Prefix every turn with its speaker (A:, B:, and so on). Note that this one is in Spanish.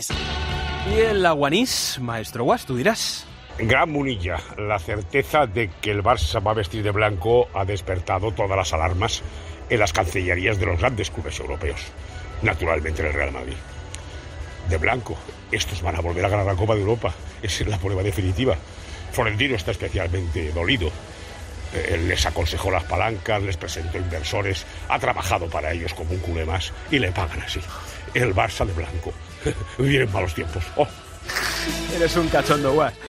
A: Y el Aguanís, maestro Guas, tú dirás.
B: Gran Munilla, la certeza de que el Barça va a vestir de blanco ha despertado todas las alarmas en las cancillerías de los grandes clubes europeos. Naturalmente en el Real Madrid. De blanco, estos van a volver a ganar la Copa de Europa. Esa es la prueba definitiva. Florentino está especialmente dolido. Él les aconsejó las palancas, les presentó inversores, ha trabajado para ellos como un culé más y le pagan así. El Barça de blanco. Vienen malos tiempos. Oh.
A: Eres un cachondo, Guas.